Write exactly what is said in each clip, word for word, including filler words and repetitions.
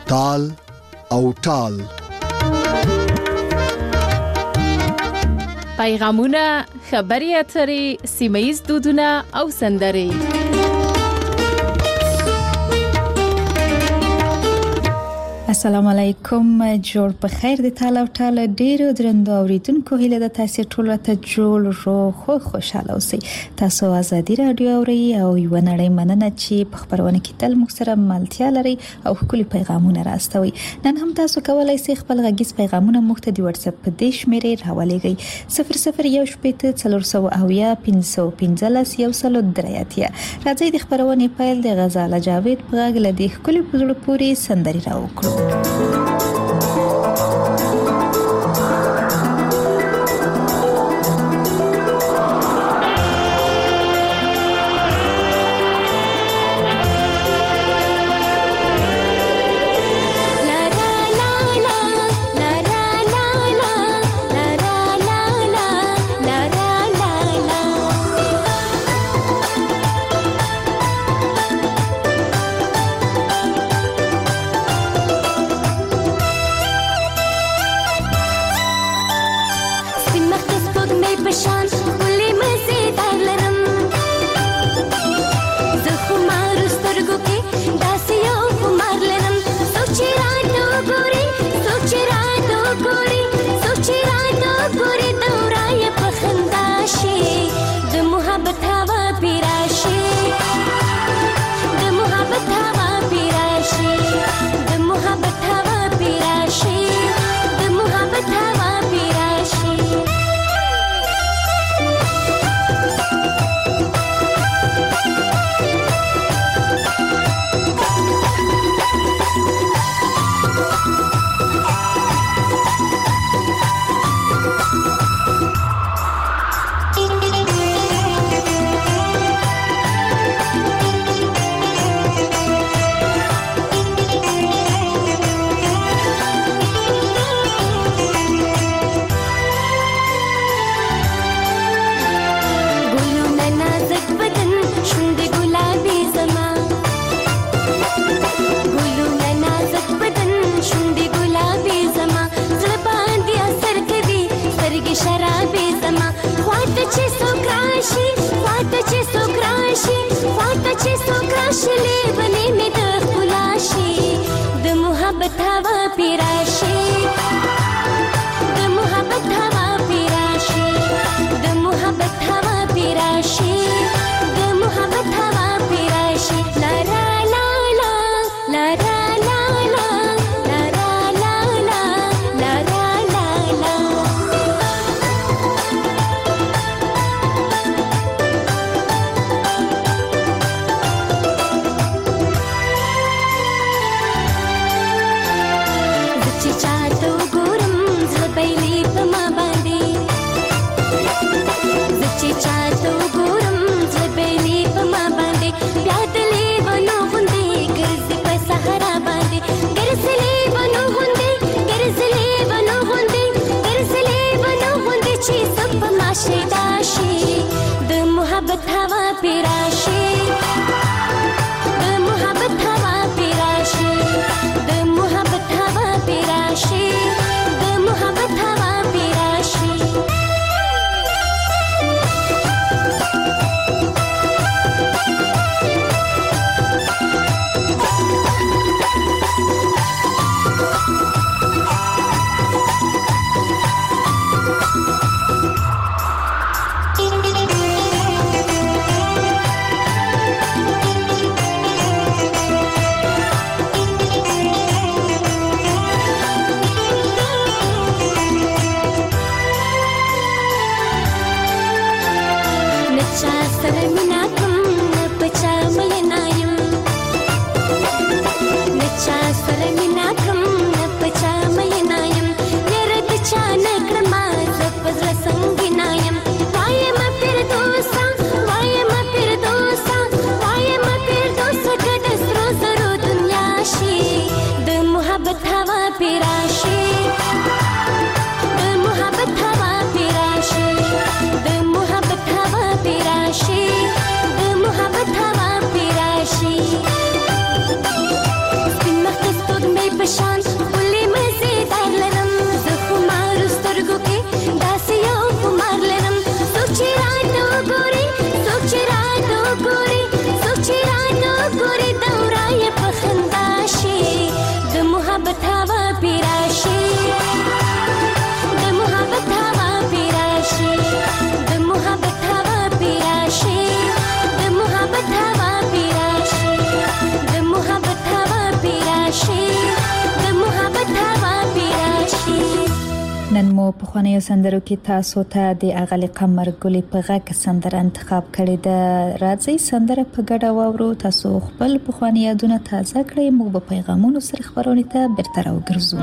تال او ټال. پیغامونه، خبري اترې، سیمه‌ییز دودونه او سندرې. السلام علیکم، جوړ په خیر د تعالی او تعالی ډیرو درنو اوریدونکو، هیله د تاسو ټول ته جوړ رو خو خوشاله اوسئ. تاسو ازادي رادیو اورئ او یو نړۍ مننه چې په خبرونه کې تل موږ سره ملتیا لري او خپل پیغامونه راستوي. نن هم تاسو کولای شئ خپل غږیز پیغامونه موږ ته د واتس اپ په دې شمیرې راولېږئ صفر صفر یو شپږ څلور سوه اویا پنځه پنځلس یو سل درې اتیا. راځي د خبرونه پیل د غزاله جاوید په غږ لدی خپل پزړه پوری سندري راوکړو. پخوانیو سندرو کې تاسو ته د اغلی قمر ګلې په غږ سندره انتخاب کړې ده. راځي سندره په ګډه واورو. تاسو خپل پخوانی یادونه تازه کړئ. موږ به پیغامونو سره خبرونه ته بیرته راوګرځو.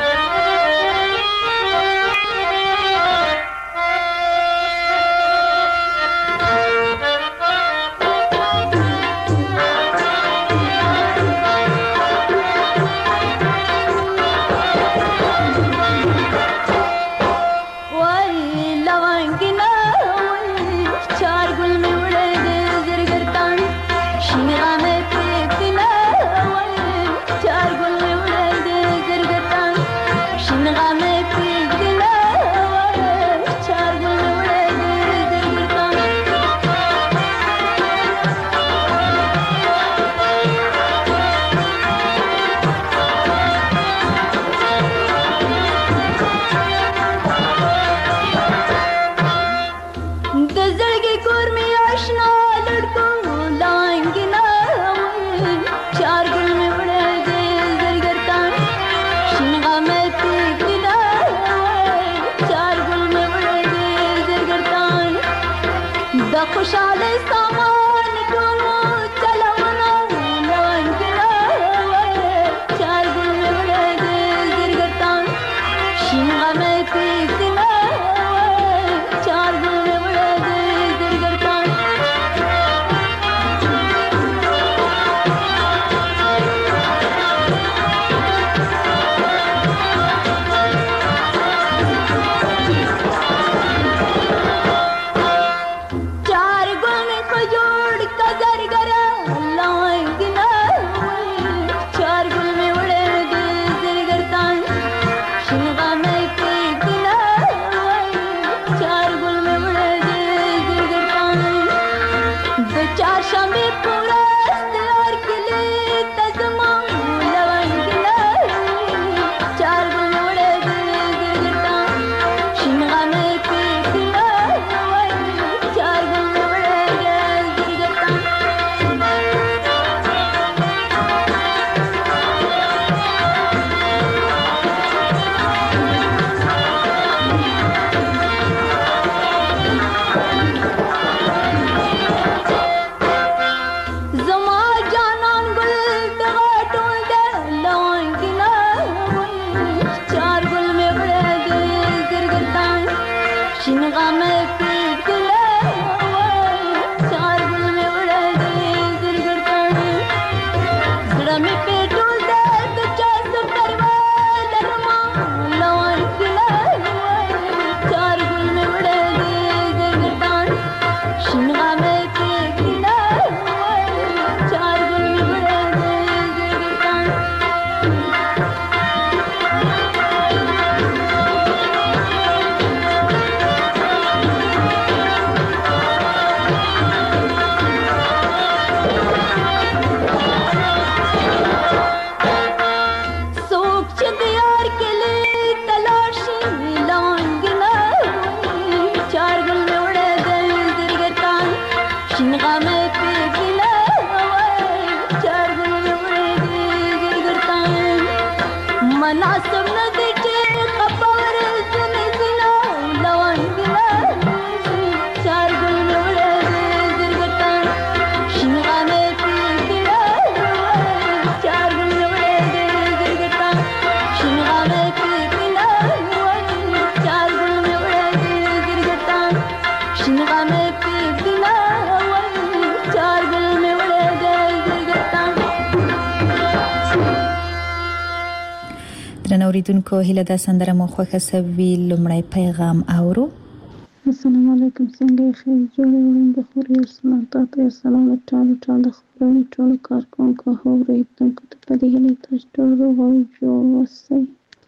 اوریدونکو هیله ده سندره مو خوښه سوي. لومړی پیغام اورو. السلام علیکم، څنګه یې؟ ښه جوړې وړاندې خور یو سلام تاسو یو سلام له ټولو ټولو خبرونو ټولو کارکونکو اوریدونکو ته په دې هیله تاسو ټول روغ او جوړ اوسئ.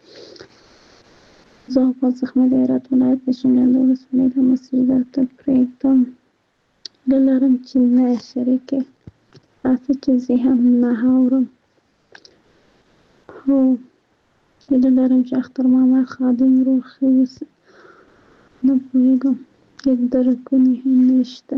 زه په زخمه د هرات ولایت د شینډنډ ولسوالۍ د مسیر درته پرېږدم. زه لرم چې نه شریکې تاسو چې زه هم نه اورم. هو هیله لرم چې اختر ماما خادم روغ ښه اوسي. نه پوهېږم هېڅ درکونه هم نشته.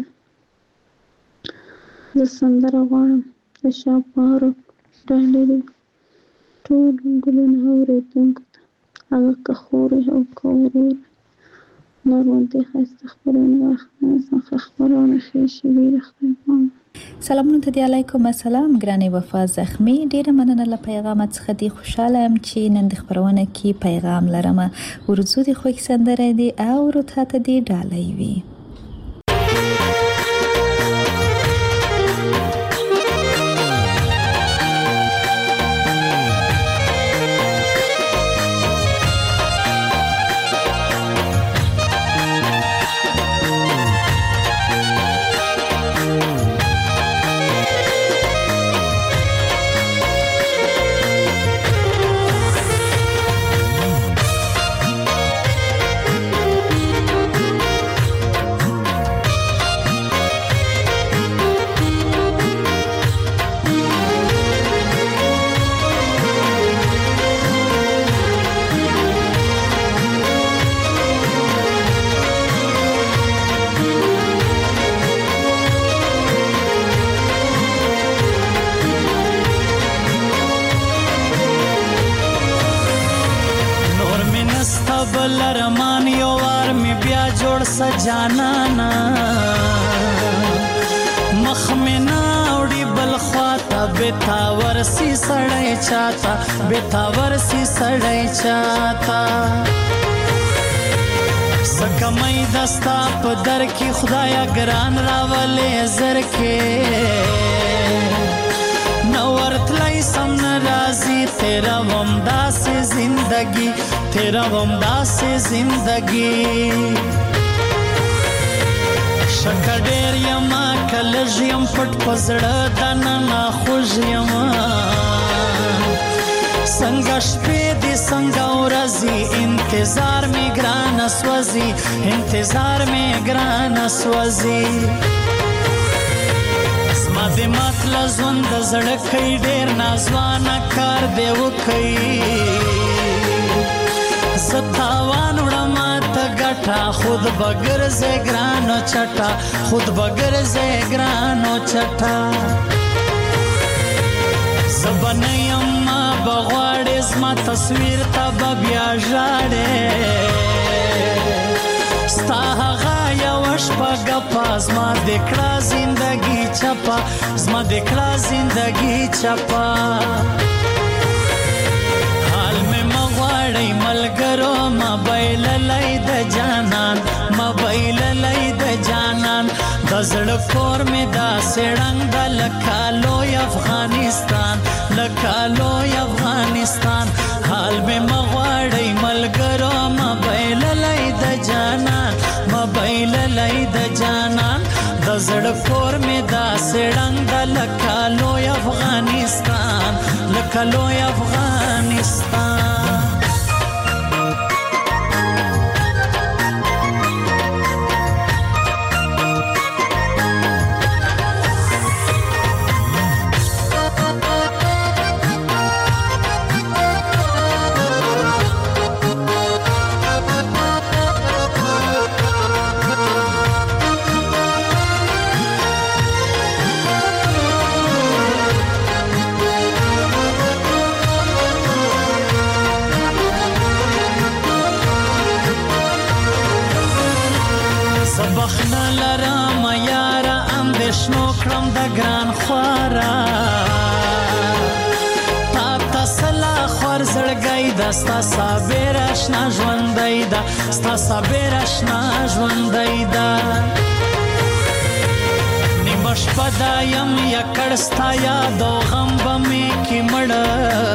زه سندره غواړم د شاپاروک ډالري ټول ګلونه اورېدونکو ته. هغه که خور او که ورور ناروندې ښایسته خپرونه واخلم خبرونه ښې شوي د خدای پامه. سلامونه ته دی، علیکم السلام ګرانې وفا زخمی. ډیره مننه له پیغام څخه دی. خوشاله ام چې نن د خبرونه کې پیغام لرم. ورزو دی خوښ سندره دی او ورته ته دی ډالۍ وي. لرمان یو وار می بیا جوړ سجانانا مخ می ناوړي بل خواته بتاور سی سړی چاته بتاور سی سړی چاته سکمای دستا په در کې خدایا ګران راولې زر کې نورتلای سم ناراضی تیرا ومدا سے زندگی تیرا ومدا سے زندگی شکډیر یما کلج یم پټ پزړه دنه خوږ یما څنګه شپې دې څنګه ورځي انتظار می ګران سوځي انتظار می ګران سوځي زما د مطلع ژوند زړه کوي ډېر نازوانه کار دی وکړي زه تاوان وړم ته ګټه خود به ګرځې ګرانو چټه خود به ګرځې ګرانو چټه زه به نه یم ما به غواړې زما تصویر ته به بیا ژاړې ستا هغه یوه شپه ګپه زما د کړه زندګي چپه زما د کړه زندګي چپه حال مې مه غواړئ ملګرو ما بایللی د جانان ما بایللی د جانان د زړه کور مې داسې ړنګ ده لکه لوی افغانستان لکه لوی افغانستان حال مې مه غواړئ ملګرو ما بایللی د جانان ما بایللی د جانان د زړه کور مې داسې ړنګ ده لکه لوی افغانستان لکه لوی افغانستان. بخنه لرم یاره اندېښنو کړم د ګران خواره تا ته سلا خور زړګی ده ستا صابر اشنا ژوندی ده ستا صابر اشنا ژوندی ده نیمه شپه ده یم یکړ ستا یاد او غم به مې کې مړه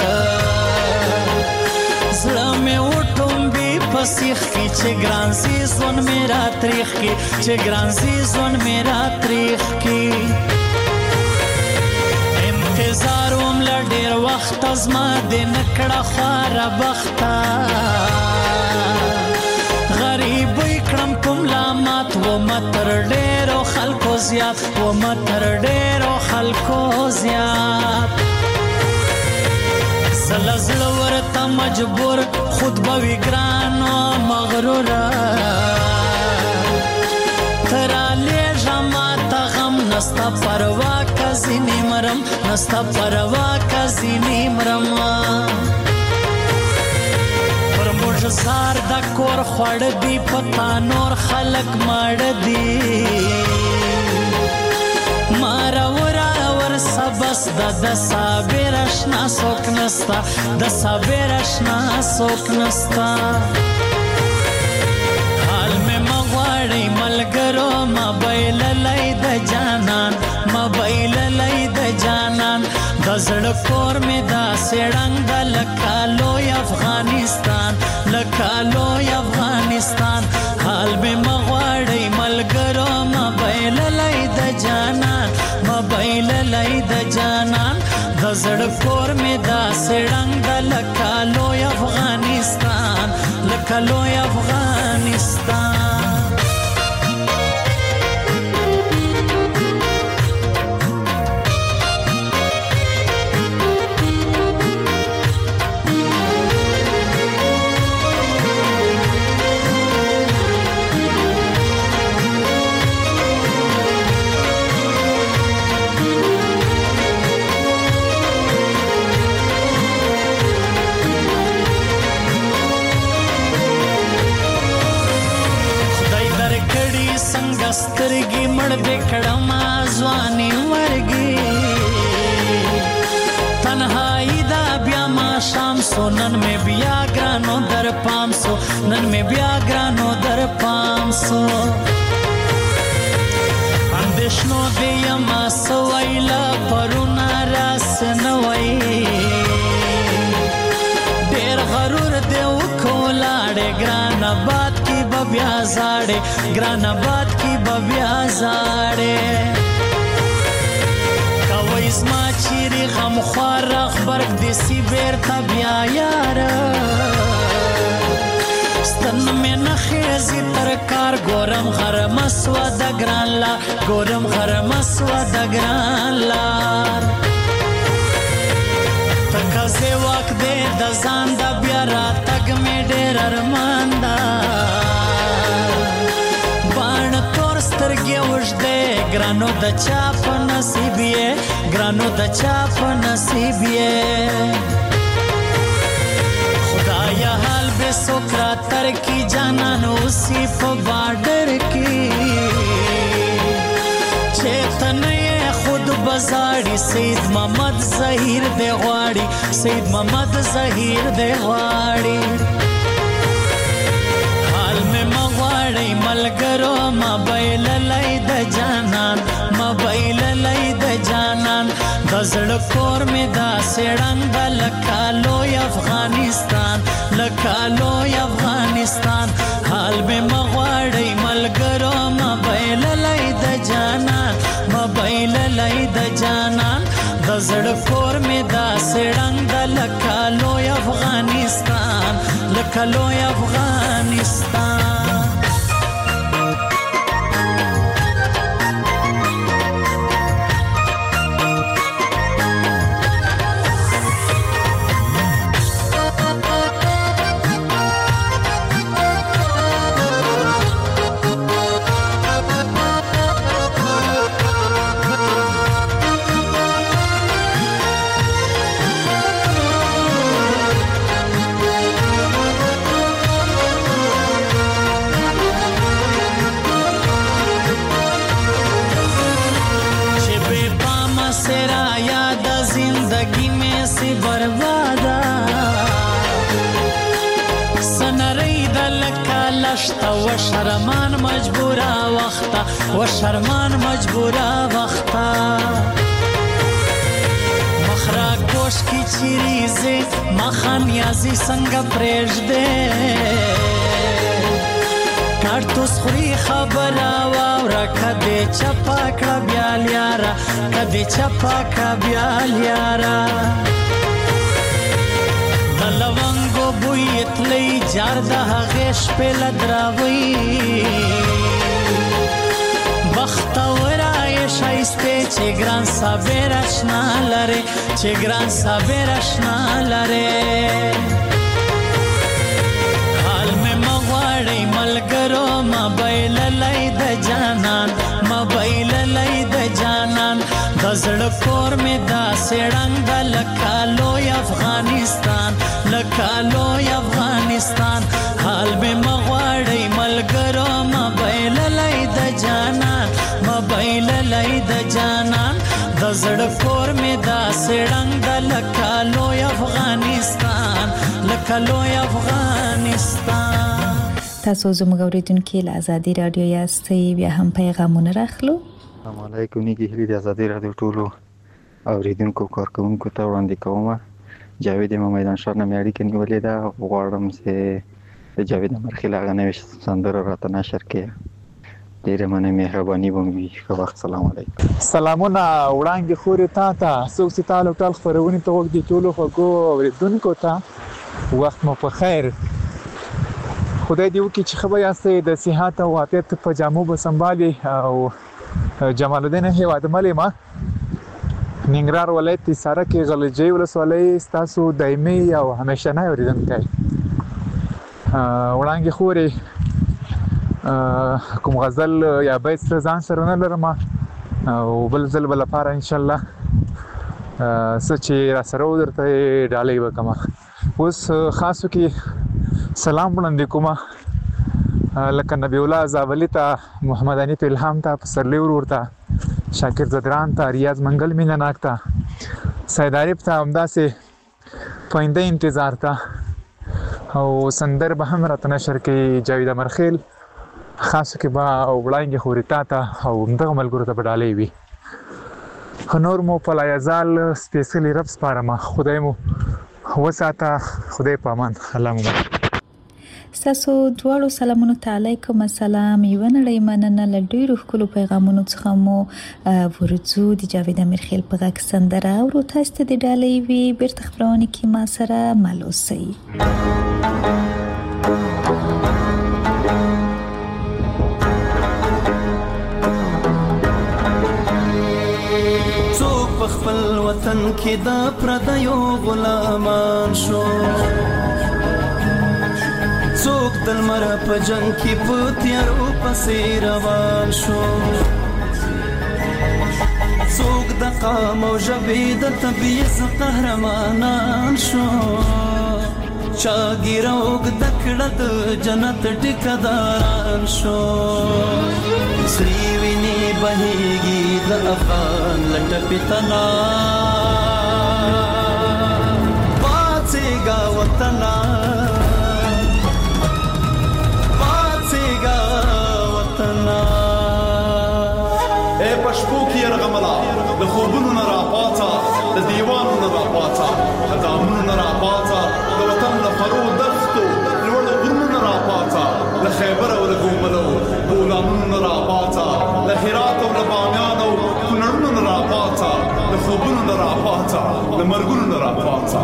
زړه مې وټومبي په سیخ کې چې ګران سي ژوند مې را تریخ کې چې ګران سي ژوند مې را تریخ کې انتظار وم له ډېر وخته زما دې نه کړه خواره بخته غریبۍ کړم په ملامت ومه تر ډېرو خلکو زیات ومه تر ډېرو خلکو زیات زله زړه ورته مجبور خود به وي ګران و مغروره ته رالیږه ماته غم نسته پروا که ځینې مرم نسته پروا که ځینې مرم پر زار د کور خوړ دی پتا نور خلق مړ دی مارا ورا ور سبس د د صابر اشنا سوک نستا د صابر اشنا سوک نستا حال میں مغواړی ملګرو موبایل لای د جانان موبایل لای د جانان دزړ کور می دا سړنګ د لکالو افغانستان لکالو افغانستان حال می مغواړی ملګرو موبایل لای د جانان موبایل لای د جانان دزړ کور می دا سړنګ د لکالو افغانستان لکالو افغانستان سترګې مړ دې کړم ځواني ورګي تنهایی دا بیا ما شام سو نن مې بیا ګرانو در پام سو نن مې بیا ګرانو در پام سو اندېښنو دې یما سویلا پرونه راس نه وای ډېر غرور دې وکولاړې ګران آباد کی بیا زاړې ګران آباد کی بیا زاړې کوي زما چیرې غم خوار خبرګ دې سی بیرته بیا یار ستن مې نه خېزي تر کار ګورم غرم سوا د ګران لا ګورم غرم سوا د ګران لار تکازه وخت دې د ځان د بیا را تګ مې ډېر ارمان دا سترګې وژدې ګرانو د چا په نصیب یې ګرانو د چا په نصیب یې خدایا حال به سوکرا تر کی جانان اوسی په بارډر کې چیتنې خود بزاړي سید محمد ظهیر دی غواړي سید محمد ظهیر دی غواړي ملګرو موبایل لای د جانان موبایل لای د جانان دزړ کور می دا سړنګ د لکالو افغانستان لکالو افغانستان حال به مغواړی ملګرو موبایل لای د جانان موبایل لای د جانان دزړ کور می دا سړنګ د لکالو افغانستان لکالو افغانستان و شرمان مجبورا وختا و شرمان مجبورا وختا مخرا کوش کی چیریزه مخان یازی سنگا پریش ده کارتوس خوری خبر آوارا کده چپا کڑا بیال یارا کده چپا کڑا بیال یارا دلوانگو بویت لی جار دا غیش پیل دراوی بختورای شایسته چه گران صابر اشنا لره چه گران صابر اشنا لره حال میں مغواړی ملګرو موبایل لای د جانان موبایل لای د جانان دزړ زړه کور مې داسې ړنګ ده لکه لوی افغانستان لکه لوی افغانستان حال مې مه غواړئ ملګرو مه بایللی د جانان مه بایللی د جانان د زړه کور مې داسې ړنګ ده لکه لوی افغانستان لکه لوی افغانستان. تاسو زموږ اوریدونکو له ازادي رادیو یاستئ بیا هم پیغامونه راخلو. السلام علیکم نیکی هلی د ازادي رادیو ټولو اوریدونکو کارکونکو ته وړاندې کوم. جاوید امام میدان ښار نه مې اړیکه نیولې ده. غواړم چې د جاوید امرخیل هغه نوې سندره راته نشر کړي. ډېره مننه مهرباني به مې وي. ښه وخت. سلام علیکم. سلامونه وړاندې خورې تا ته څوک چې تا له ټول خپرونې ته وږدي ټولو خوږو اوریدونکو ته وخت مو په خیر. خدای دې وکړي چې ښه به یاستئ د صحت او عافیت په جامو به سنبالي. او جمال الدین هیوادمل یم ننګرهار ولایت حصارک کې غلجی ولسوالۍ ستاسو دایمي او همیشنی اوریدونکی. وړاندې خورې کوم غزل یا بیت ځان سره نه لرم او بل ځل به لپاره انشاءالله څه چې را سره و درته ډالۍ وکړم. اوس خاصو کې سلام وړاندې کوم لکه نبی الله زابلی ته محمد انیف الهام ته پسرلی ورور ته شاکر زدران ته ریاض منګل مینناک ته سید عارف ته همداسې پاینده انتظار ته او سندر به هم راته نشر کوي جاوید امرخیل. خاصو کې به وړاندې خورې تا ته او همدغه ملګرو ته به ډالۍ وي. نور مو په لایزال سپېڅلي رب سپارم. خدای مو وساته. خدای په امان. الله مو ستاسو دواړو سلامونو ته علیکم السلام. یوه نړۍ مننه. له ډېرو ښکلو پیغامونو څخه مو ورځو د جاوید امیرخیل په غږ سندره اورو. تاسو ته د ډالۍ وي. بیرته خپرونې کې ما سره مل اوسئ. څوک په خپل وطن کې د پردیو غلامان شو څوک د لمر په جنګ کې په تیارو پسې روان شو څوک د قام او ژبې د تبعیض قهرمانان شو چا ګیره اوږده کړه د جنت ټیکهداران شو سرې وینې بهیږي د افغان له ټپې تنا پاڅېږه وطنه اے پشپو کی ارغملا د خوبونو نه راپاڅه د دیوانو نه راپاڅه د دامونو نه راپاڅه د وطن له فرو دښتو لوړو غرونو نه راپاڅه له خیبر او له ګوملو بولانونو نه راپاڅه له هرات او له بامیان او کونړونو نه راپاڅه د خوبونو نه راپاڅه د مرګونو نه راپاڅه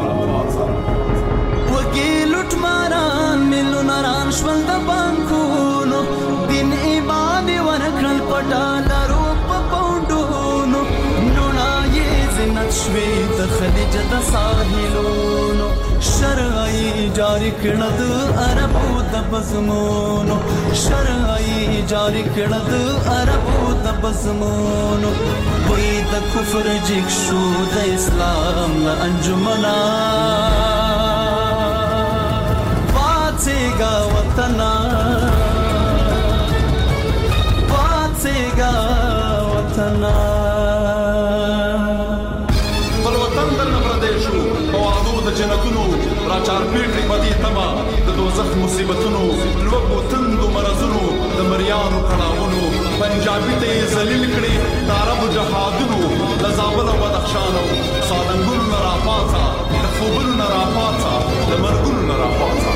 وګي لوټ ماران ملونه ران شول د بانکونو دین ایمان ورکړل پټالرو په پوندونو نونا یې زینت شوي د خلیج د ساحلونو شرعي جاری کړه د عربو د بزمونو شرعي جاری کړه د عربو د بزمونو وې د کفر جګ شو د اسلام له انجمنا پاتېږه وطنه بل وطن در نه پردی شو په وعدو د جنتونو راچار پیټري بدي تما د دوزخ مصیبتونو لوګو تندو مرزونو د مریانو کړهونو پنجابي ته ذلیل کړي د عرب جهادونو د زابل او بدخشان او سالنګونو نه راپاڅه د خوبونو نه راپاڅه د مرګونو نه راپاڅه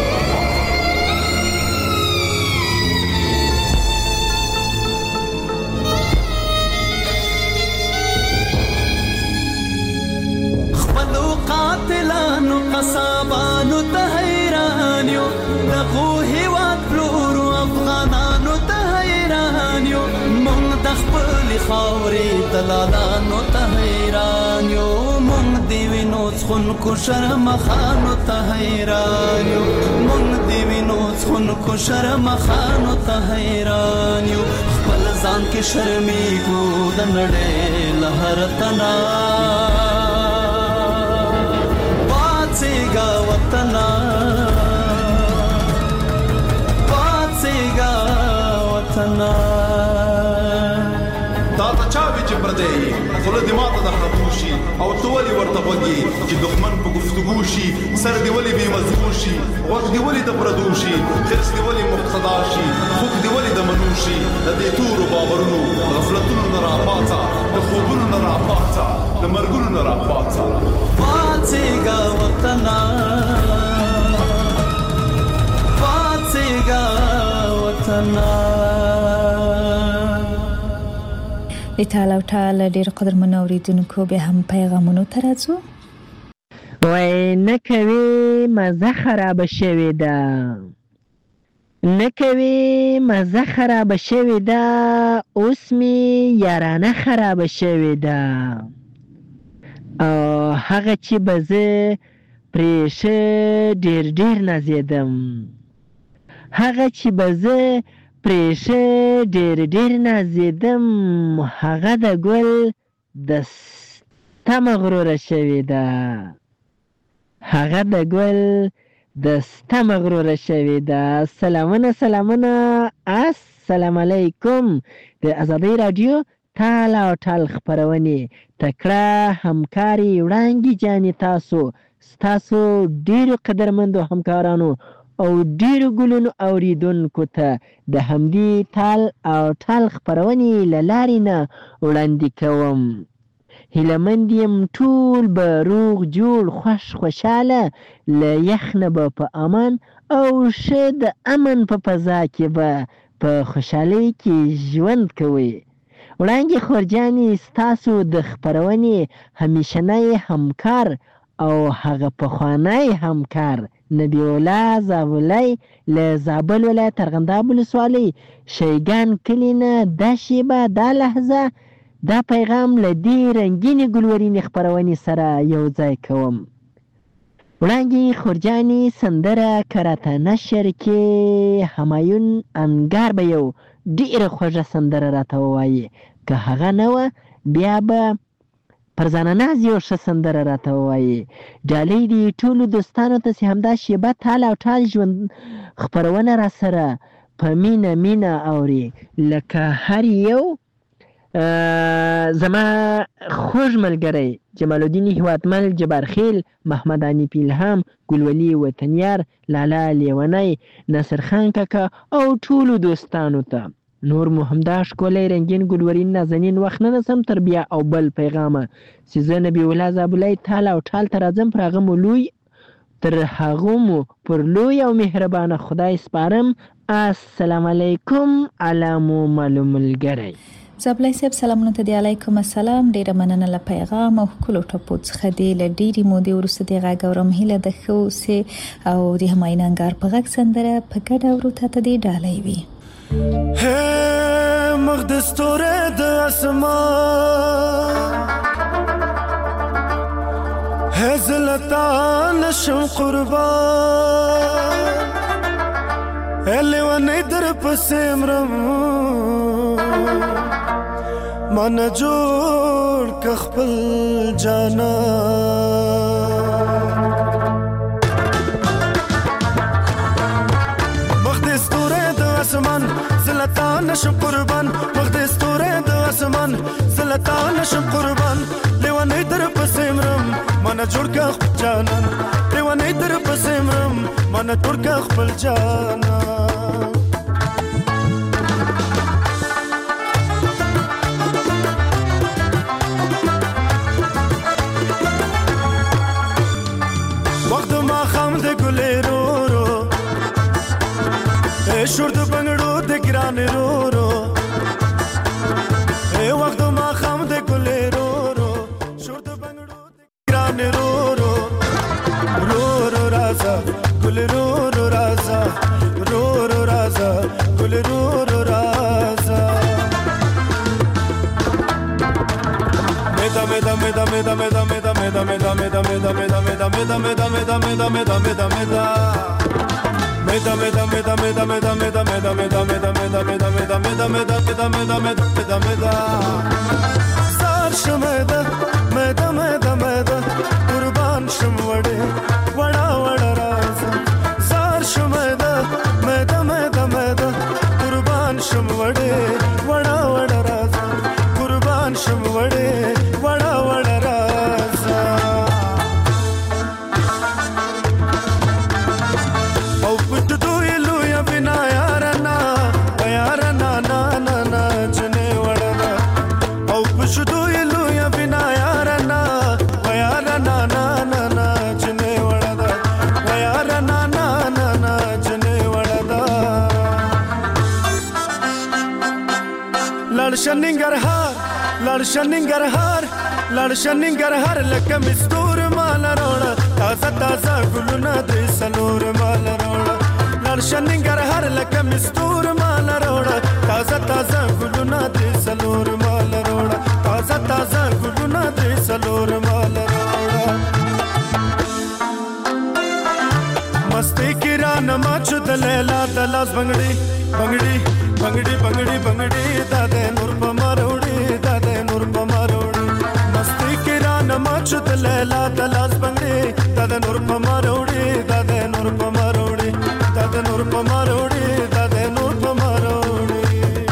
قاتلانو قصابانو ته حیران یو دغو هیواد پلورو افغانانو ته حیران یو مونږ د خپلې خاورې دلالانو ته حیران یو مونږ د وینو څښونکو شرمخانو ته حیران یو مونږ د وینو څښونکو شرمخانو ته حیران یو خپل ځان کې شرمېږو د نړۍ له هر تنا پاڅېږه وطنه پاڅېږه وطنه دا ته چا وي چې پردی خوله دې ماته د خطو شي او ته ولې ورته غوږ چې دښمن په گفتگو شي سر دې ولې بې مضمون شي غوږ دې ولې د پردو شي حرص دې ولې مقتدا شي خوږ دې ولې د منو شي د دې تورو باورونو غفلتونو نه راپاڅه د خوبونو نه راپاڅه د مرګونو نه راپاڅه پاڅېږه وطنه پاڅېږه وطنه. د ټال او ټال ډېر قدرمن اوریدونکو بیا هم پیغامونو ته راځو. وای نه کوي مزه خرابه شوې ده نه کوي مزه خرابه شوې ده اوس مې یارانه خرابه شوې ده او هغه چې به زه پرې ښه ډېر ډېر نازېدم هغه چې به زه پرې ښه ډېر ډېر نازېدم هغه د ګل د سته مغروره شوې ده هغه د ګل د سته مغروره شوې ده. سلامونه سلامونه السلام علیکم. د ازادۍ راډیو ټال او ټال خپرونې تکړه همکاري وړانګې جانې تاسو ستاسو ډېرو قدرمندو همکارانو او ډېرو ګلونو اوریدونکو ته د همدې ټال او ټال خپرونې له لارې نه وړاندې کوم. هیلهمند یم ټول به روغ جوړ خوش خوشحاله له یخ نه به په امان او ښه د امن په فضا کې به په خوشحالۍ کې ژوند کوئ. وړانګې خورجانې ستاسو د خپرونې همیشنی همکار او هغه پخوانی همکار نبی الله زاولی له زابل ولایت ارغنداب ولسوالۍ شیګان کلي نه دا شیبه دا لحظه دا پیغام له دې رنګینې ګلورینې خپرونې سره یو ځای کوم. وړانګې خورجانې سندره کراته نشر کې همایون انګار به یو ډېره خوږه سندره راته ووایي که هغه نه وه بیا به فرزانه ناز یو ښه سندره راته ووایي. ډالۍ دې ټولو دوستانو ته چې همدا شیبه ټال او ټال ژوند خپرونه را سره په مینه مینه اوري لکه هر یو زما خوږ ملګری جمال الدین هیوادمل جبارخیل محمد حنیف الهام ګلولي وطنیار لالا لیونی ناصر خان کاکا او ټولو دوستانو ته نور مو همدا ښکلی رنګین ګلورین نازنین وخت نه نسم تر بیا او بل پیغامه چې زه نبی الله زابلی ټال او ټال ته راځم پر هغه مو لوی تر هغه مو پر لوی او مهربانه خدای سپارم. السلام علیکم علامو معلوم ملګری. زابلی صاحب سلامونه ته دی. علیکم السلام. ډیره مننه له پیغام او ښکلو ټپو څخه دی. له ډېرې مودې وروسته د غږ اورم هیله ده ښه اوسې او د همایون انګار په غږ سندره په ګډه اورو تا ته دې ډالۍ وي. ہے مخ د ستوره د اسمان ہے زلتا نشم قربان ہے لیوانی در پسیمرم من جوړ که خپل جانا مخ د ستوره د اسمان زلتا نشم قربان مخ د ستوره د اسمان زلتا نشم قربان لیوانی در پسیمرم من جوړ که خپل جانا لیوانی در پسیمرم من جوړ که خپل جانا شور د بنگړو د ګران رو رو اے وخت ما خام د ګلې رو رو شور د بنگړو د ګران رو رو رو رو رازا ګل رو رو رازا رو رو رازا ګل رو رو رازا مدا مدا مدا مدا مدا مدا مدا مدا مدا مدا مدا مدا مدا مدا مدا مدا مدا مدا meda meda meda meda meda meda meda meda meda meda meda meda meda meda meda meda meda meda sar shmeda meda meda meda qurban shmwade wada wada raza sar shmeda meda meda meda qurban shmwade wada wada raza qurban shmwade wada wada raza au put do ilu ya bina yarana yarana na na na jne wada au put do ilu ya bina yarana yarana na na na jne wada yarana na na na jne wada lad shaningar har lad shaningar har lad shaningar har lakam istur mal roda taza taza guluna de salur mal roda lad shaningar har lakam istur mal roda taza taza guluna de salur mal roda taza taza guluna de salur mal roda मस्ती की रान मचुद लैला दलास बंगड़ी बंगड़ी बंगड़ी बंगड़ी बंगड़ी दादे नूर पमारोड़ी दादे नूर पमारोड़ी मस्ती की रान मचुद लैला दलास बंगड़ी दादे नूर पमारोड़ी दादे नूर पमारोड़ी दादे नूर पमारोड़ी दादे नूर पमारोड़ी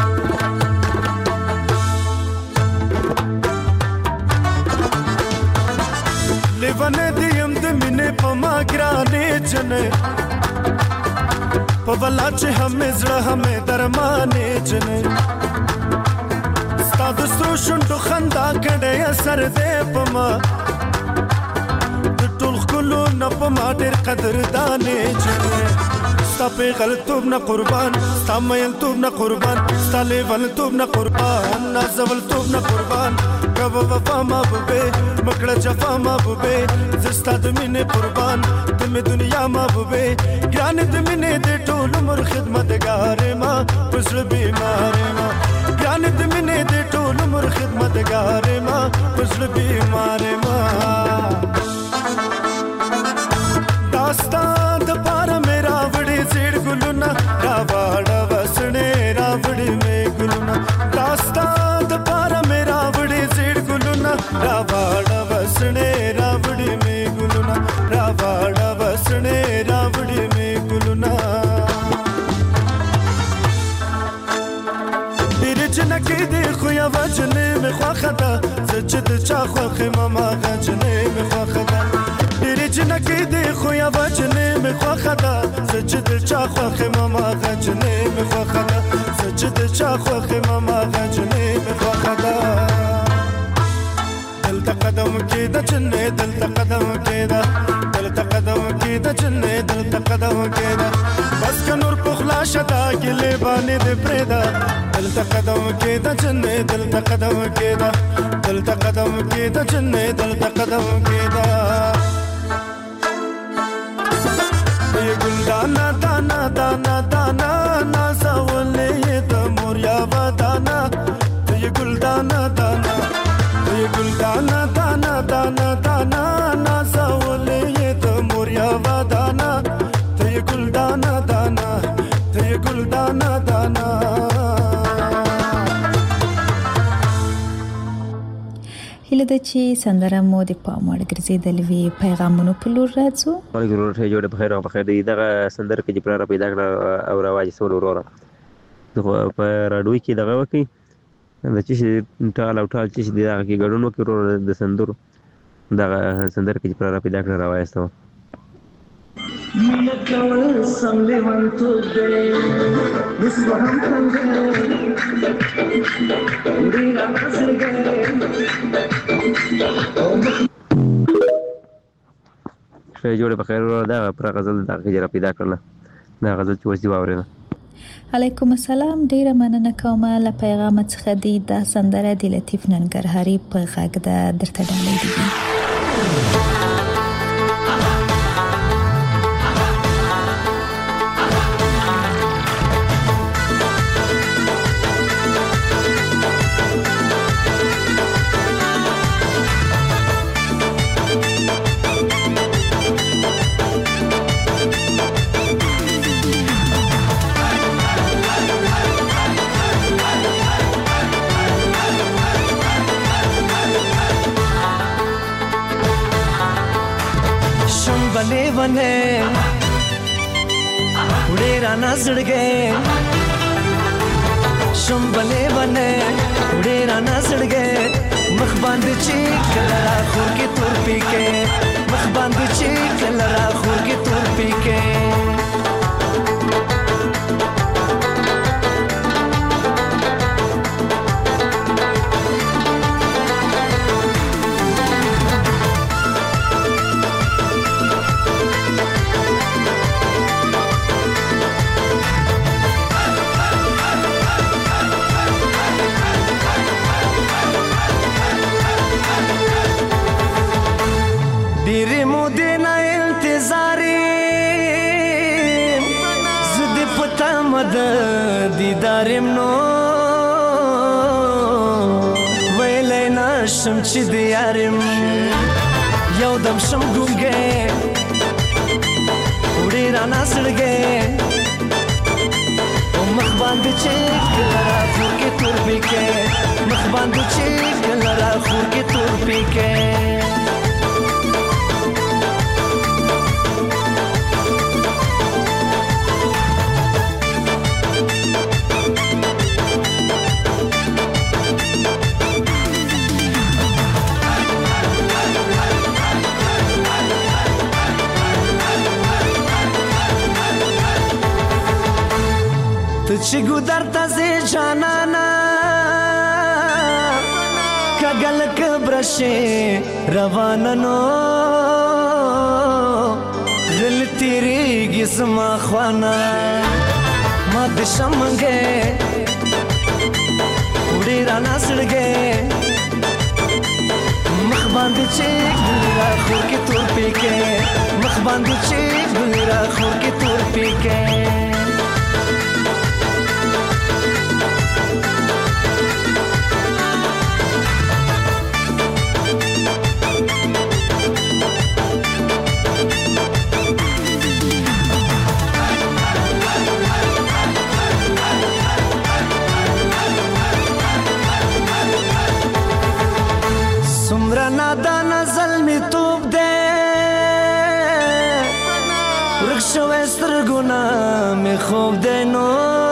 लिवने दियम दमिने पमा गिराने जने पवला चे हमें जड़ा हमें दरमाने जने स्ताद स्रोशुंडो खंदा कड़े असर दे पमा टुल कुलो न पमा डेर कदर दाने जने स्तापे गलतूब न कुर्बान स्तामयल तूब न कुर्बान स्ताले वल तूब न कुर्बान नाजवल तूब न कुर्बान कब वफा महबूबे मकड़ा जफा महबूबे जिस्ता दमिने कुर्बान दमे दुनिया महबूबे ज्ञान दमिने दे टोल उमर खिदमत गारे माँ पुजल बीमारे माँ ज्ञान दमिने दे टोल उमर खिदमत गारे माँ पुजल बीमारे माँ दास्तान द पारा मेरा वड़े जेड़ गुलुना रावाड़ा वसने रावड़ी में गुलुना दास्तान द पारा मेरा वड़े जेड़ गुलुना रावाड़ा वसने रावड़ी में गुलुना रावाड़ा वसने रावड़ी में गुलुना बिरज नकी दे खुया वजने में ख्वाखदा सजद चाखवा खिमामा गजने में ख्वाखदा बिरज नकी दे खुया वजने में ख्वाखदा सजद चाखवा खिमामा गजने में ख्वाखदा सजद चाखवा खिमामा गजने में ख्वाखदा दिल तकदम की द चन्ने दिल तकदम की द दिल तकदम की द चन्ने दिल तकदम की द बस का नूर पुखला शदा गिले बाने दे प्रेदा दिल तकदम की द चन्ने दिल तकदम की द दिल तकदम की द चन्ने दिल तकदम की द ये गुलदाना दाना दाना दाना ना सावले ये द मोरिया वादाना ये गुलदाना दाना ये गुलदाना दाना दाना दाना ना सावले ये द मोरिया वादाना ये गुलदाना दाना ये गुलदाना दाना هله د چې سندره مو د پام وړ ګرځېدل وی پیغامونو په لور راځو وعلیکم السلام جوړ بخیر او بخیر دی دغه سندره کې چې پر پیدا کړ او رواج سول وروره په راډیو کې دغه وکی د چې ټال او ټال چې دغه کې ګډونو کې وروره د سندرو دغه سندره کې چې پر پیدا کړ رواج سو مینه کول سم لیوان تو دې وسو هم څنګه دې راځي شای جوړ بخیر دا پر غزل د غیر پیدا کړل دا غزل چې وځي واورنه علیکم السلام ډیره مننه کوم له پیغام څخه دی دا سندره د لطیف ننګرهاري په غږ د درته ډالۍ دی شمبلې ونه وړې رانه زړګې شمبلې ونه وړې رانه زړګې مخ باندې چې کله را خور کې تور پیکې مخ باندې چې کله را خور کې تور پیکې ډېرې مودې نه انتظارې زه دې په تمه د دیدار یم نو ویلی نشم چې د یار یم یو دم شم ګونګی وړې رانه زړګی مخ باندې چې کله را خور کې تور پیکې مخ باندې چې کله را خور کې تور پیکې ته چې ګودر ته ځې جانانه کږه لکه برشې روانه نو غل تېرېږي زما خوانه ما د شمنګې وړې رانه زړګې مخ باندې چې ګلې را خور کې تور پیکې مخ باندې چې ګلې را خور کې تور پیکې سمرا نادان ظلمی توب دے رخشو استرگونا می خوب دے نو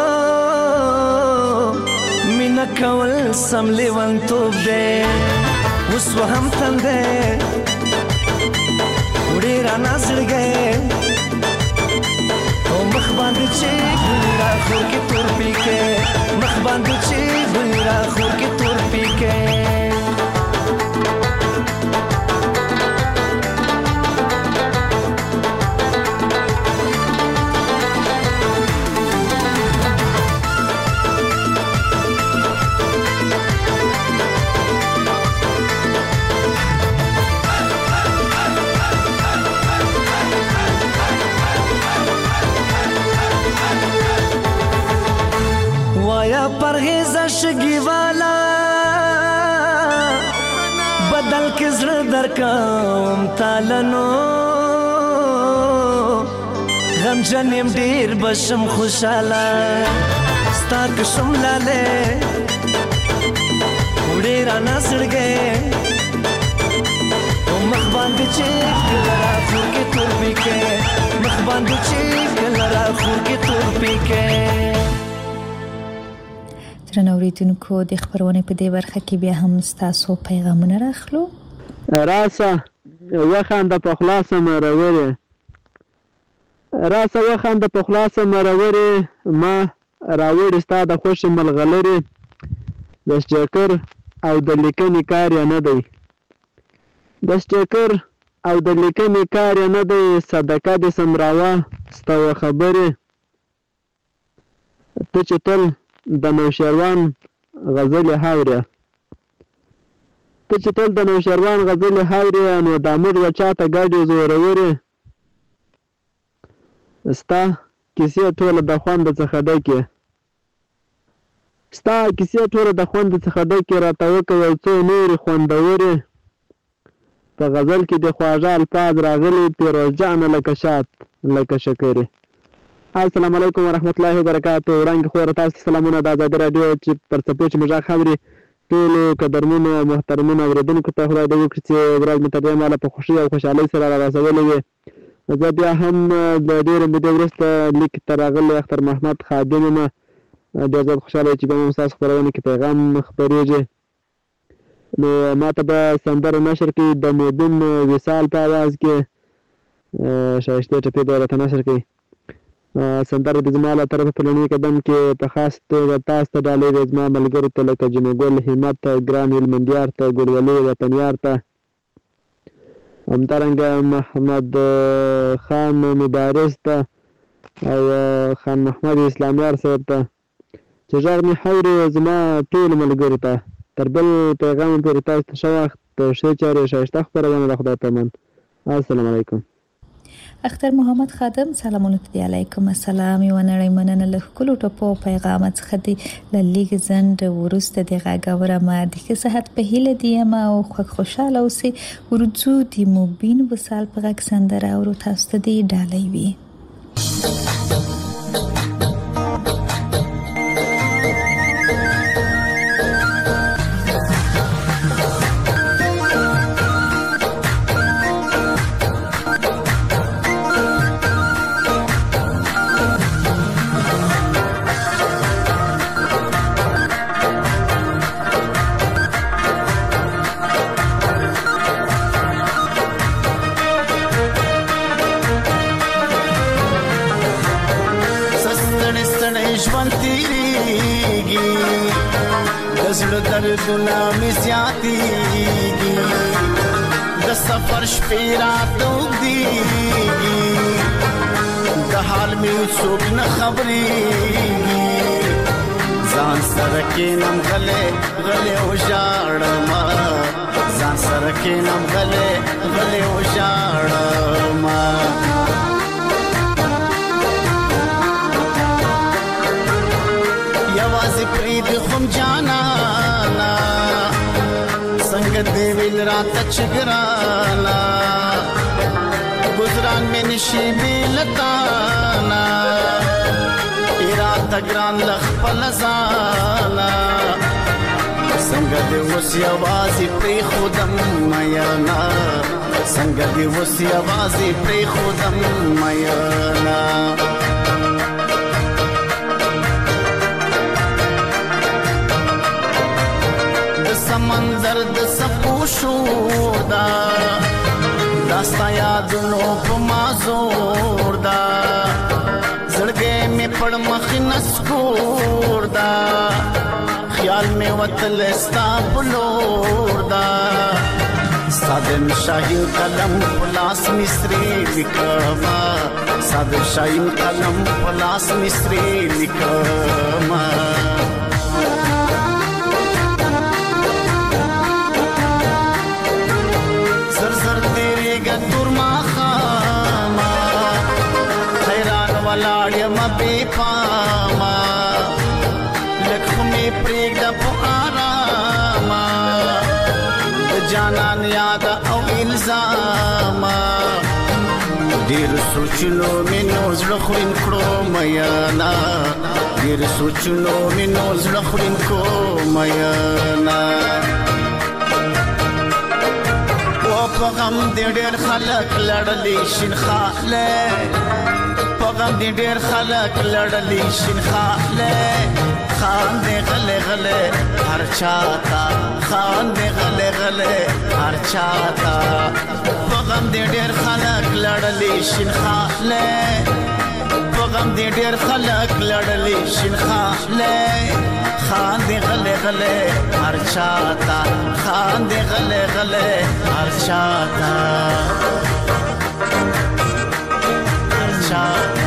مینا کول سم لیوان توب دے وسو هم تن دے وڑی رانا زڑ گئے او مخ باندې چې ګلې را خور کې تور پیکې مخ باندې چې ګلې را خور کې تور پیکې وایا پرهیزه شګي والا بدل کې زړه درکوم تالنو غمجن یم ډېر بشم خوشاله ستا کشم لاله وړې رانه زړګې او مخ باندې چې کله را خور کې تور پیکې مخ باندې چې کله را خور کې تور پیکې درنو اوریدونکو د خبرونه په دې برخه کې بیا هم ستاسو پیغامونه راخلو راسه وخانده په خلاصه مرورې راسه وخانده په خلاصه مرورې ما راوړې ستا د خوښې ملغلرې د سټیکر او د لیکنې کار یې نه دی د سټیکر او د لیکنې کار یې نه دی صدقه دې سمراوه ستا خبرې ته چې تل د نوشیروان غزل هاوریا ته چې تل د نوشیروان غزل هاوریا نو د امر و چاته ګاډي زورورې ستا کیسې ټوله د خوند څخه ډکې ستا کیسې ټوله د خوند څخه ډکې راته وکړه یو څو نورې خوندورې په غزل کې د خواږه الفاظ راغلي پیروز جان لکه شات لکه شکرې السلام علیکم ورحمت الله وبرکاتہ وړاندې خو تاسو سلامونه د آزادي رادیو چې پر څپو چې مجا خبري ټول قدرمنو محترمونو اوریدونکو ته خدای دې وکړي چې ورځ متدې مال په خوشي او خوشحالي سره را رسولې زه بیا هم د ډېرې مودې وروسته لیک ته راغلی اختر محمد خادم یم. ډېر زیات خوشحاله یم چې بیا هم ستاسو خپرونې کې پیغام خپرېږي. نو ما ته به سندره نشر کړي د مودون وصال په اواز کې ښایستې ټپې به راته نشر کړي. سندره د زما له طرفه په لومړي قدم کې په خاص توګه تاسو ته ډالۍ وي، زما ملګرو ته لکه جنوګل همت ته، ګران هلمندیار ته، ګلولي وطنیار ته، همدارنګه محمد خان مبارز ته او خان محمد اسلامیار صاحب ته چې غږ مې حوري زما ټولو ملګرو ته. تر بل پیغام پورې تاسو ته ښه وخت، ښې چارې، ښایسته خپرونه د خدای په امان. السلام علیکم. اختر محمد خادم سلامونه ته دی. علیکم السلام. یو نړۍ مننه له ښکلو ټپو پیغام څخه دی. له لیک زند وروسته د غږ اورمه د ښه صحت په هیله دي یم او خوږ خوشحاله اوسئ. ورځو د مبین وصال په غږ سندره اورو، تاسو ته دې ډالۍ وي. دردونه می زیاتیږي، د سفر شپې رات اوږدیږي، د حال مې څوک نه خبرېږي. ځان سره کښېنم غلی غلی وژاړم، ځان سره کښېنم غلی غلی وژاړم. یوازې پرېږدې خم جانانا، څنګه دې ویل راته چې ګرانا، ګزران مې نشي بې له تانا، اراده ګران له خپله ځانه، څنګه دې اوس یوازې پرېښودم میینه، څنګه دې اوس یوازې پرېښودم میینه. سمندر د څپو شور دا، دا ستا یادونو په ما زور دا، زړګی مې پړ مخې نسکور دا، خیال مې وتلی ستا په لور دا، ستا د شاهین قلم په لاس مې سرې لیکمه، ستا د شاهین قلم په لاس مې سرې لیکمه. تور ماښامه حیران ولاړ یم بې پامه، لږ خو مې پرېږده په آرامه، د جانان یاده او الزامه، ډېرو سوچونو مې نو زړه خوړین کړو میینه، ډېرو سوچونو مې نو زړه خوړین کړو میینه. په غم دې ډېر خلک لړلي شین خاله، په غم دې ډېر خلک لړلي شین خاله، خاندې غلې غلې هر چاته، خاندې غلې غلې هر چاته، په غم دې ډېر خلک لړلي شین خاله، په غم دې ډېر خلک لړلي شین خاله، خاندې غلې غلې هر چاته، خاندې غلې غلې هر چاته، هر چاته.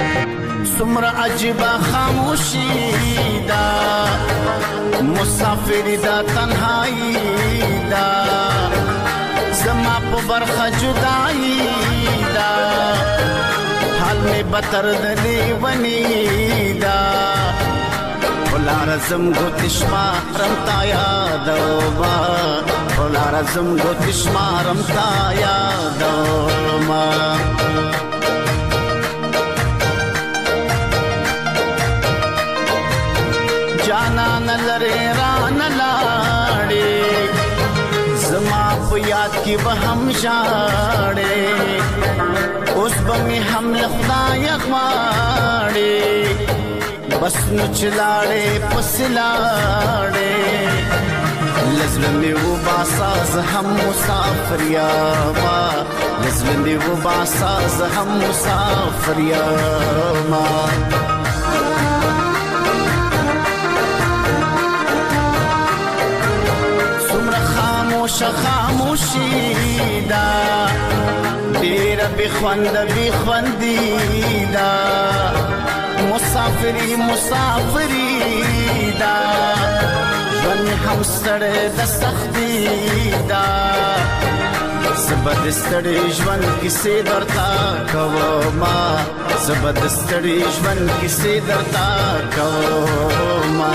عجیبه خاموشی دا، مسافر مسافر دا تنهایی دا زما په برخه جدائی دا حال می بتر دلی ونی دا ولارزم گوتشما رمتا یادو ما ولارزم گوتشما رمتا یادو ما جانا نلره ران لاړې زما په یاد کې به هم ژاړې اوس به مې هم له خدای غواړې بس نو چې لاړې پسې لاړې لزله مې وباسه زه هم مسافر یما لزله مې وباسه زه هم مسافر یما خاموش خاموشی دا دیر بخوند بخوندی دا مسافری مسافری دا ژوند هم ستړی د سختی دا زبد ستړی ژوند کیسې درته کومه زبد ستړی ژوند کیسې درته کومه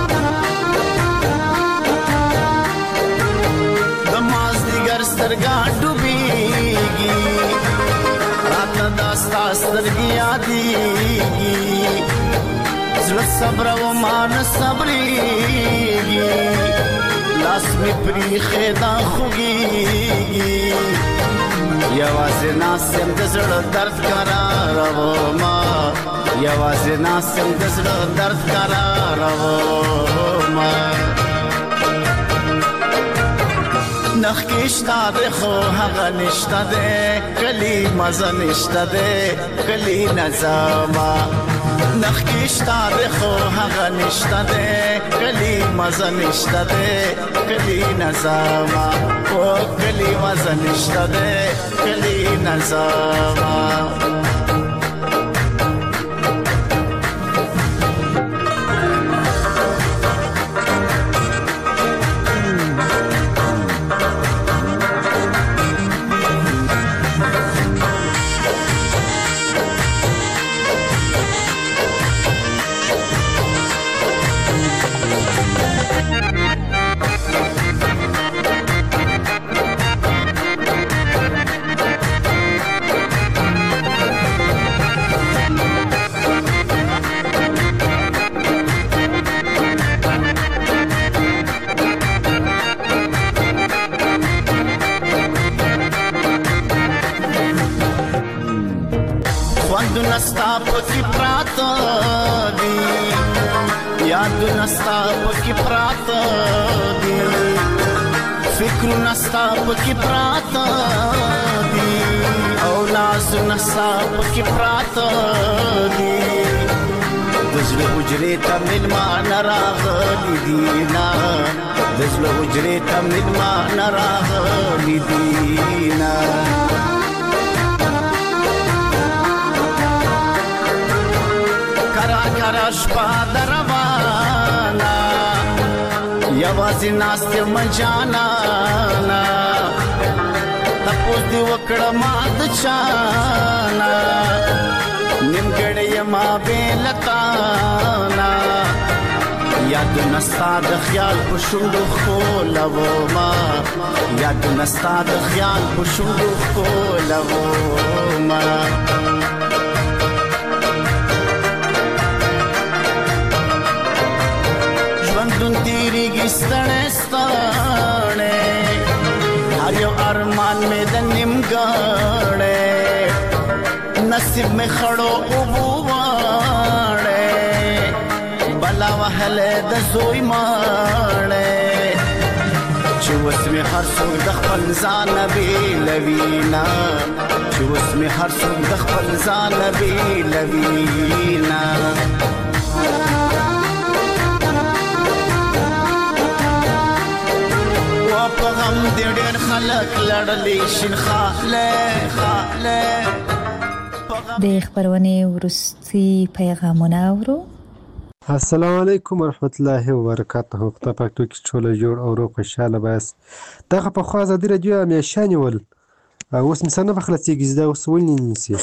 سترګا ډوبېږي راته داستا سترګې یادېږي زړه صبر و مان صبرېږي لاس مې پریښې دا خوږېږي یوازې ناست یم د زړه درد قرارومه یوازې ناست یم د زړه درد قرارومه نخکې شته دی خو هغه نشته دی کلي مزه نشته دی کلي نظامه نخکې شته دی خو هغه نشته دی کلي مزه نشته دی کلي نظامه او کلي مزه نشته دی کلي نظامه یادونه ستا پکې پراته دي یادونه ستا پکې پراته دي فکرونه ستا پکې پراته دي او لاسونه ستا پکې پراته دي د زړه حجرې ته مېلمانه راغلي دي نه د زړه حجرې ته مېلمانه راغلي دي نه کرا شپا دروانا یوازې ناست یم جانانا تپوس دې وکړه ما د چانا نیمګړی یما بې له تانا یادونه ستا د خیال په شونډو ښکلومه یادونه ستا د خیال په شونډو ښکلومه ژوندون تېرېږي ستړی ستړی هر یو ارمان مې د نیمګړی نصیب مې خړو اوبو واړی بلا وهلی د زوی ماړی چې اوس مې هر څوک د خپل ځانه بېلوینه چې اوس مې هر څوک د خپل ځانه بېلوینه په غم دې ډېر خلک لړلي شین خاله خاله د خبرونه ورستي پیغامونه اورو السلام علیکم ورحمت الله وبرکاته. خدای پاک تو کې ټوله جوړ او روغ خوشحاله بس. دغه پخوا ازادي راډیو همیشه نیول، اوس مې څه نه په خلاصېږي، زه دا اوس ولې نه نیسي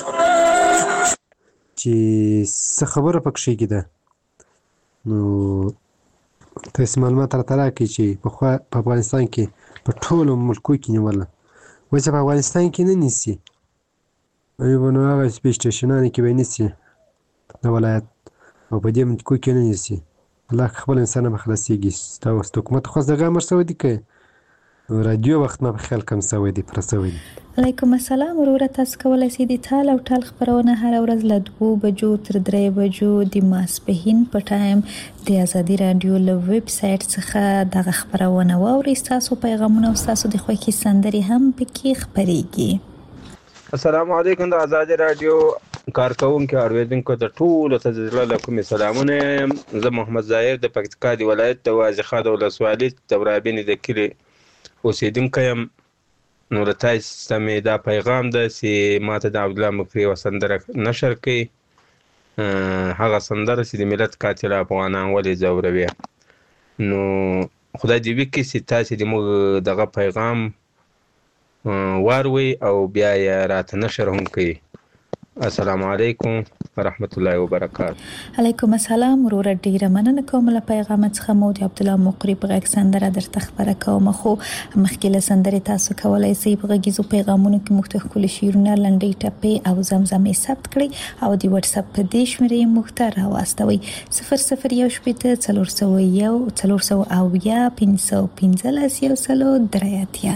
چې څه خبره پکښې کېده. نو تاسې معلومات راته راکړئ چې پخوا په افغانستان کې په ټولو ملکو کې نیوله، اوس په افغانستان کې نه نیسي. نو هغه سپېس سټېشنانو کې به یې نیسي د ولایت، او په دې ملکو کې نه نیسي. الله که خپل انسان به خلاصېږي. دا اوس د حکومت خواست دغه امر شوی دی که رادیو وخت ما په خیال کم شوی دی، پوره شوی دی. علیکم السلام وروره، تاسو کولی شئ د ټال او ټال خپرونه هره ورځ له دوو بجو تر درې بجو د ماسپښین په ټایم د ازادي راډیو له ویب سایټ څخه دغه خپرونه واورئ. ستاسو پیغامونه او ستاسو د خوښې سندرې هم پکې خپرېږي. السلام علیکم. د ازادي راډیو کارکونکو اوریدونکو ته ټولو ته د زړه له کومې سلامونه یم. زه محمد ظاهر د پکتیکا د ولایت د وازیخا د ولسوالۍ د ورابینې د کلي اوسېدونکی یم. نو له تاسې څخه مې دا پیغام ده چې ما ته د عبدالله مکري یوه سندره نشر کړي، هغه سندره چې د ملت قاتل افغانان ولې ځوروي. نو خدای دې وکړي چې تاسې د موږ دغه پیغام واروئ او بیا یې راته نشر هم کوي. السلام علیکم ورحمت الله وبرکاته. علیکم السلام وروره، ډیره مننه کوم له پیغام څخه. مو د عبدالله مقری په غږ سندره درته خبره کوم، خو مخکې له سندرې تاسو کولی شئ په غږیزو پیغامونو کې موږ ته ښکلي شعرونه، لنډۍ ټپې او زمزمې ثبت کړئ او د وټس اپ په دې شمېرې موږ ته راواستوئ: صفر صفر یو شپېته څلور سوه یو څلور سوه اویا پنځه سوه پنځلس یو سلو درې اتیا.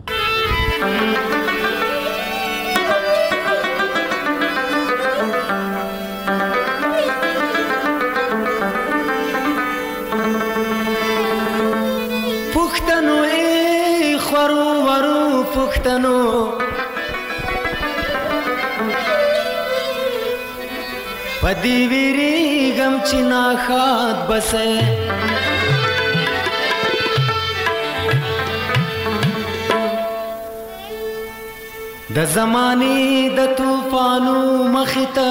پښتنو پدی ویریږم چې ناښاد بسې، د زمانې د طوفانو مخې ته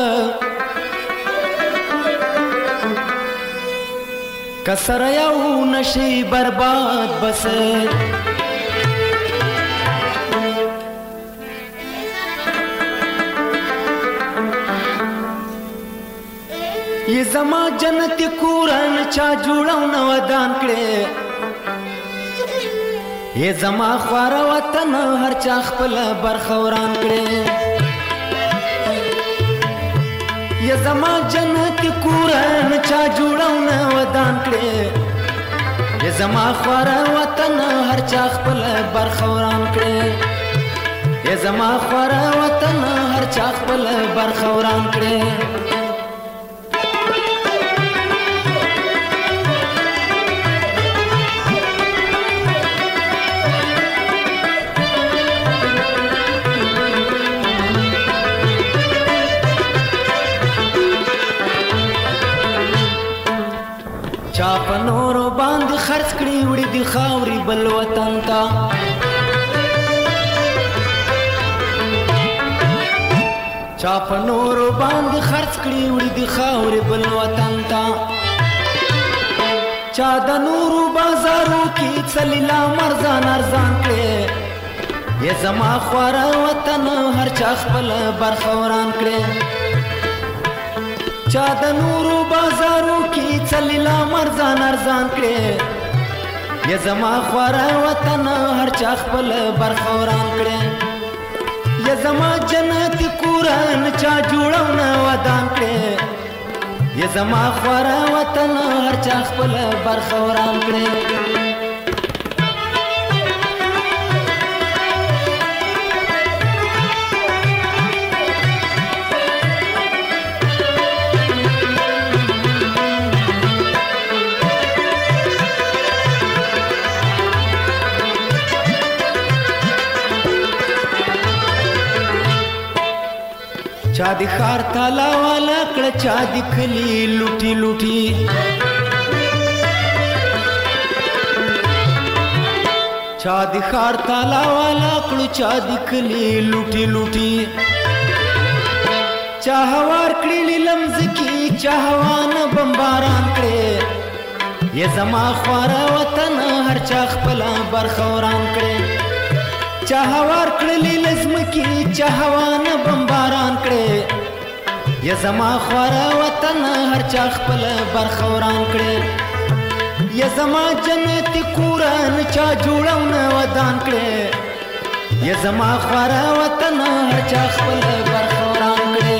که سره یو نشي برباد بسې. یہ زما جنت کورن چا جوړو نو ودان کړي، یہ زما خوار وطن هر چا خپل برخوران کړي. یہ زما جنت کورن چا جوړو نو ودان کړي، یہ زما خوار وطن هر چا خپل برخوران کړي. یہ زما خوار وطن هر چا خپل برخوران کړي. چا په نورو باندې خرڅ کړي وړي د خاورې بل وطن ته، چا په نورو باندې خرڅ کړي وړي د خاورې بل وطن ته. چا د نورو بازارو کې څلیلا مرزان ارزان کړي، یې زما خواره وطن هر چا خپل برخوران کړي. چا د نورو بازارو کې څلیلا مرزان ارزان کړي، یې زما خواره وطن هر چا خپل برخوران کړي. یې زما جنت کورن چا جوړو نه ودان کړي، یې زما خواره وطن هر چا خپل برخوران کړي. چا دی خار تالا والا کړه، چا دی کلی لوټي لوټي، چا دی خار تالا والا کړه، چا دی کلی لوټي لوټي. چا هوار کړي لمز کی چهوان بمباران کړي یا زما خواره وطن هر چا خپل برخوران کړي چهوار کړلې لزمکی چهوان بمباران کړي یا زما خواره وطن هر چا خپل برخوران کړي یا زما جنت کورن چا جوړونه ودان کړي یا زما خواره وطن هر چا خپل برخوران کړي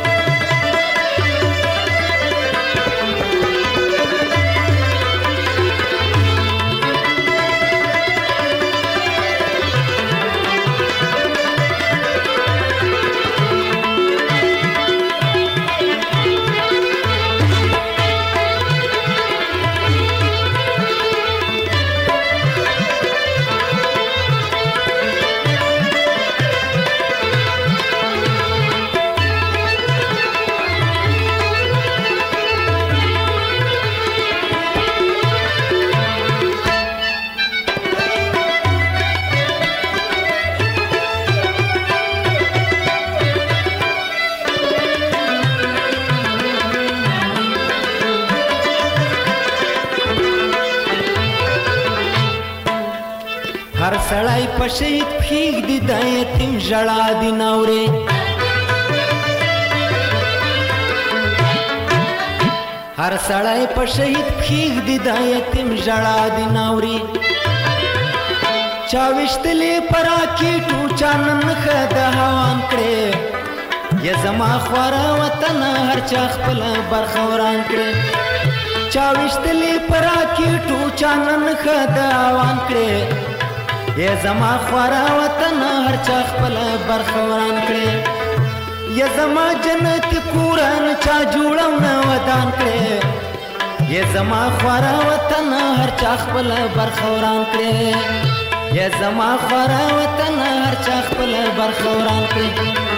هر سړی په شهید پښېږدي د یتیم ژړا دي ناورې هر سړی په شهید پښېږدي د یتیم ژړا دي ناورې چا ویشتلې په راکېټو چا نن ښه د هوان کړې یا زما خواره وطن هر چا خپله برخه وران کړې چا ویشتلې په راکېټو چا نن ښه د هوان کړې یا زما خواره وطن هر چا خپل برخه وران کړي یا زما جنت کورن چا جوړونه ودان کړي یا زما خواره وطن هر چا خپل برخه وران کړي یا زما خواره وطن هر چا خپل برخه وران کړي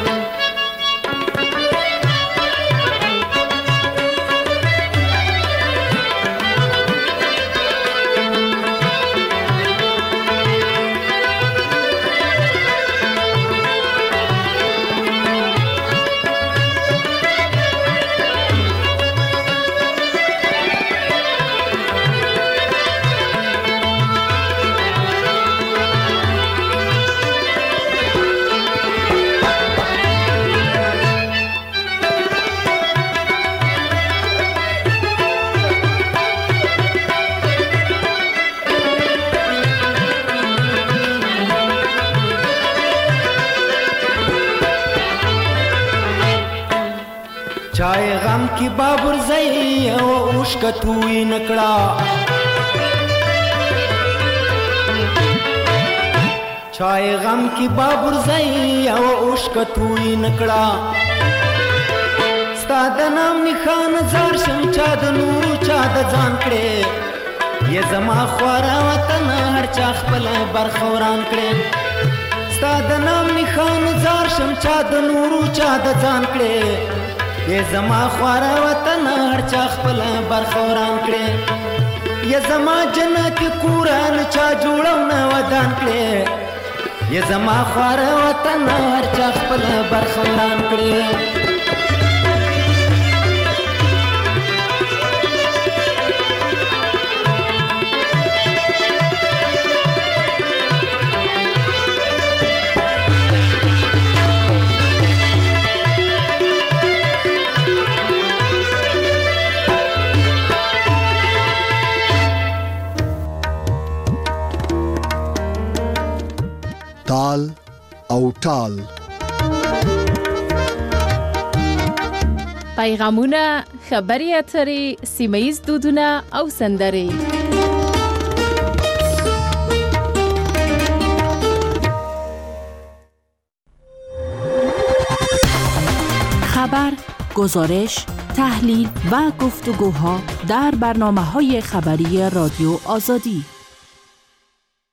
چای غم کی بابر زئی او اوشکتوی نکړه چای غم کی بابر زئی او اوشکتوی نکړه ستاد نام نخان زار شم چا د نور چا د ځان کړي یا زما خواره وطن هر چا خپل برخوران کړي ستاد نام نخان زار شم چا د نور چا د ځان کړي یا زما خواره وطن هر چا خپل برخوران کړي یا زما جنت کورن چا جوړونه ودان کړي یا زما خواره وطن هر چا خپل برخوران کړي تال او ټال پیغامونه خبري اترې سیمه‌ییز دودونه او سندرې خبر، گزارش، تحلیل و گفتگوها در برنامه‌های خبری رادیو آزادی.